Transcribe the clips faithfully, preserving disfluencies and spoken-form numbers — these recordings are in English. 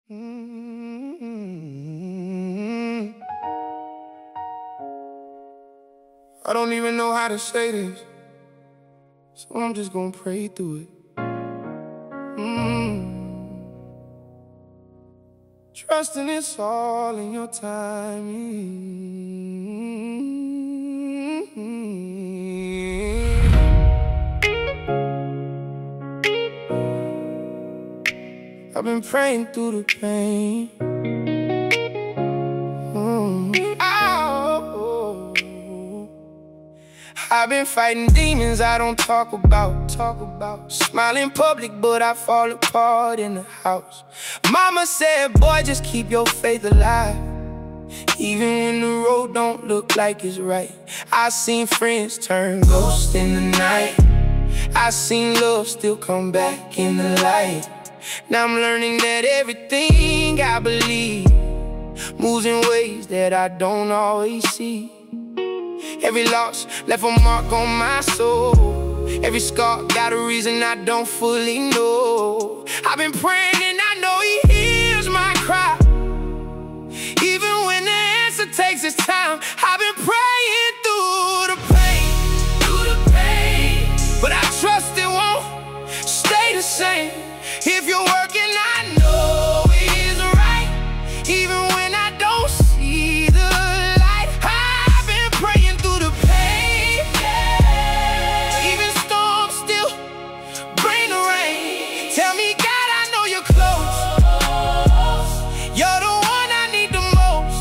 Mm-hmm. I don't even know how to say this, so I'm just gonna pray through it. Mm. Trusting it's all in your timing. I've been praying through the pain. Mm. Oh. I've been fighting demons I don't talk about, talk about. Smile in public, but I fall apart in the house. Mama said, boy, just keep your faith alive, even when the road don't look like it's right. I seen friends turn ghosts in the night. I seen love still come back in the light. Now I'm learning that everything I believe moves in ways that I don't always see. Every loss left a mark on my soul. Every scar got a reason I don't fully know. I've been praying and I know He hears my cry, even when the answer takes its time. I've been praying through the pain, through the pain, but I trust it won't stay the same. If you're working, I know it's right, even when I don't see the light. I've been praying through the pain, yeah. Even storms still bring the rain. Tell me, God, I know you're close. You're the one I need the most.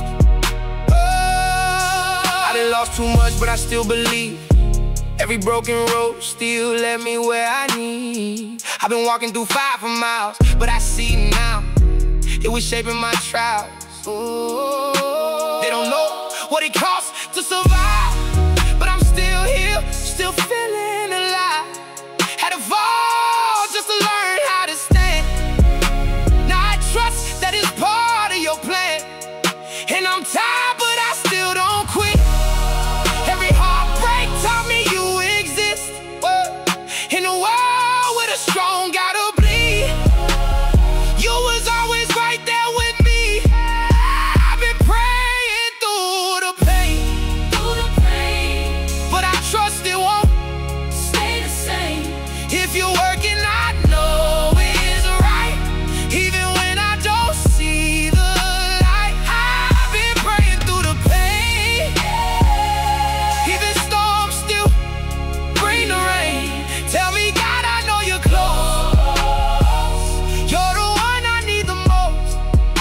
Oh, I done lost too much, but I still believe. Every broken road still led me where I need. I've been walking through fire for miles, but I see now it was shaping my trials. Ooh. They don't know what it costs to survive, but I'm still here, still feeling alive. Had to fall just to learn how to stand. Now I trust that it's part of your plan, and I'm tired, but I still don't quit. Every heartbreak taught me you exist. In a world with a strong gotta bleed, you was always right there with me. I've been praying through the pain, through the pain, but I trust it won't stay the same. If you're working, I know it's right, even when I don't see the light. I've been praying through the pain, even storms still bring the rain. Tell me, God, I know you're close. You're the one I need the most.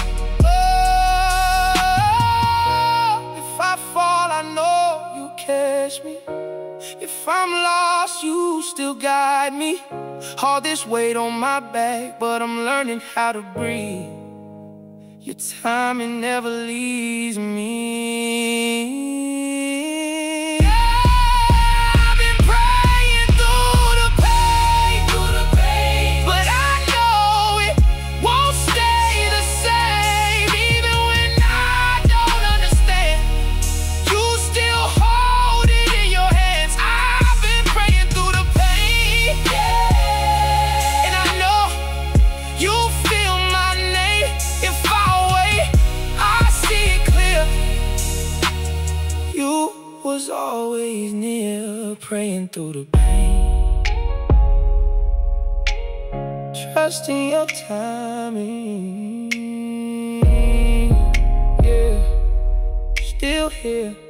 Oh, if I fall, I know you catch me. If I'm lost, you still guide me. All this weight on my back, but I'm learning how to breathe. Your timing never leaves me. Was always near, praying through the pain, trusting your timing. Yeah, still here.